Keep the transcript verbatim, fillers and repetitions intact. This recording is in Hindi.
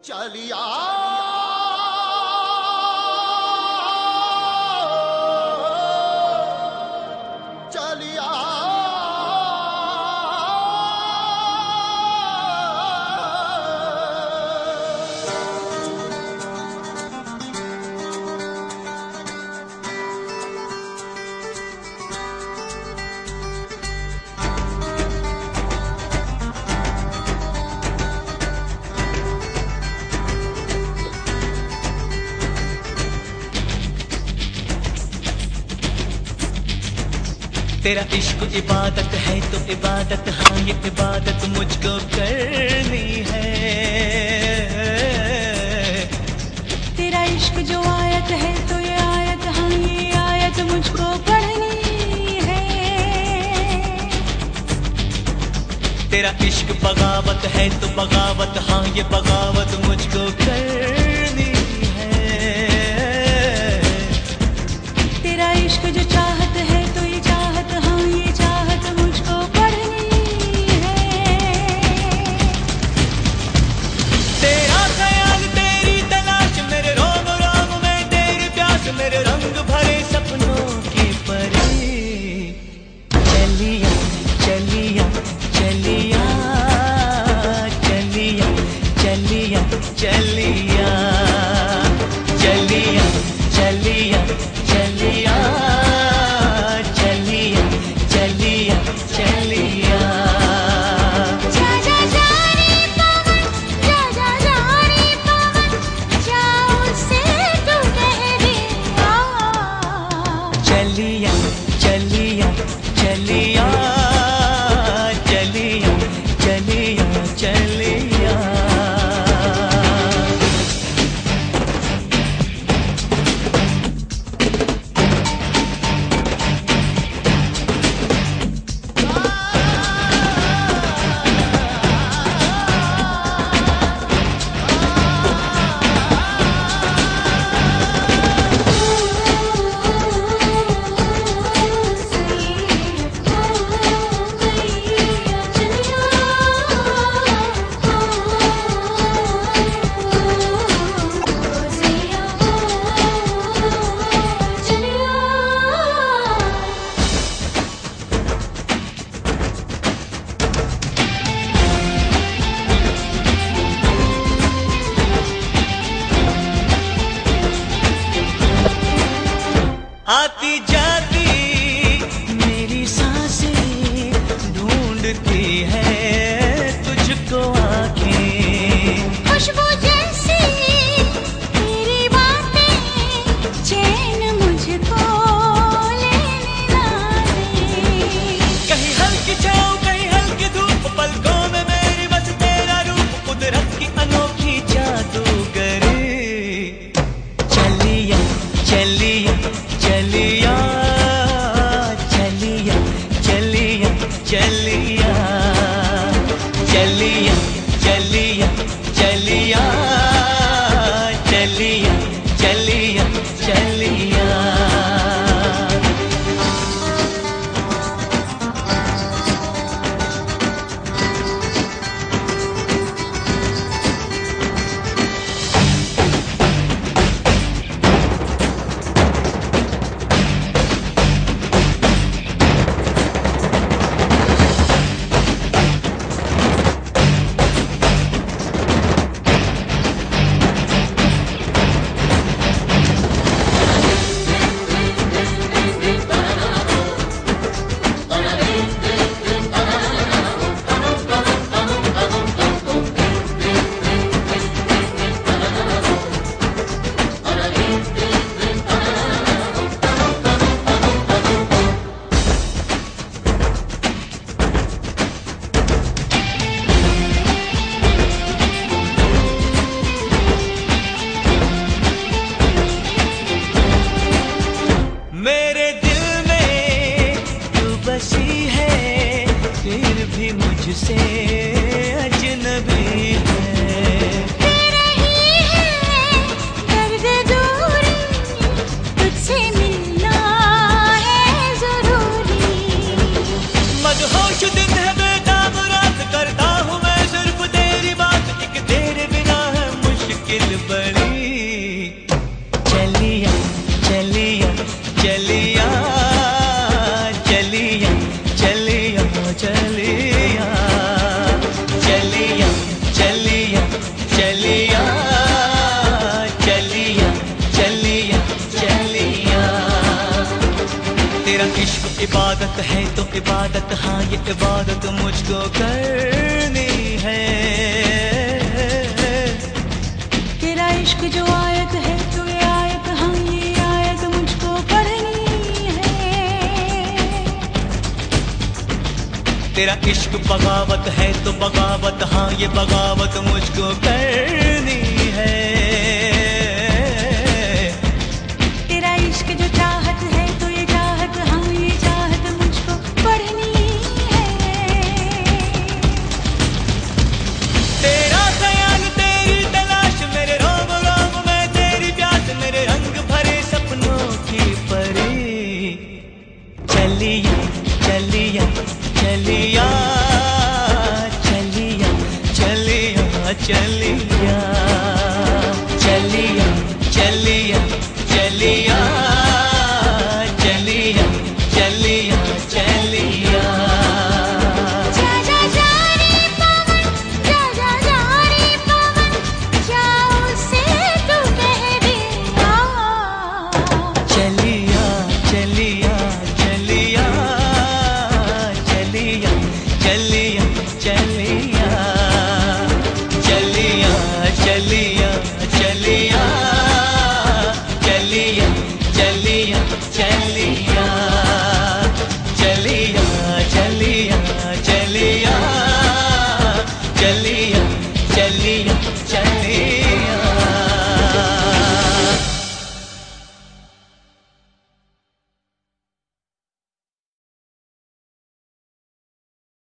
चलिया चलिया तेरा इश्क इबादत है तो इबादत, हाँ ये इबादत मुझको करनी है। तेरा इश्क जो आयत है तो ये आयत, हाँ ये आयत मुझको पढ़नी है। तेरा इश्क बगावत है तो बगावत, हाँ ये बगावत मुझको करनी है। तेरा इश्क जो चाहत है तो ये चाहत, हाँ ये चाहत मुझको पढ़नी है। तेरा ख्याल तेरी तलाश, मेरे रोम रोम में तेरी प्यास, मेरे रंग भरे सपनों की परी। चलिया चलिया चलिया चलिया चलिया चलिया चलिया चलिया चलिया चलिया चलिया चलिया। जा जा जा रे पवन, जा जा जा रे पवन, जाओ से तू कह दे आ। चलिया चलिया चलिया चलिया चलिया चलिया। मुश्किल बड़ी। चलिया चलिया चलिया चलिया चलिया चलिया चलिया चलिया चलिया चलिया चलिया चलिया। तेरा इश्क इबादत है तो इबादत, हाँ ये इबादत मुझको करनी है। तेरा इश्क जो आयत है तो ये आयत, हाँ ये आयत मुझको पढ़नी है। तेरा इश्क बगावत है तो बगावत, हाँ ये बगावत मुझको करनी है। तेरा इश्क जो चाहत है तो ये चाहत, हाँ ये चाहत मुझको पढ़नी है। तेरा ख्याल तेरी तलाश, मेरे रोम रोम में तेरी प्यास, मेरे रंग भरे सपनों की परी। चलिया चलिया चलिया चलिया चलिया चलिया चलिया चलिया चलिया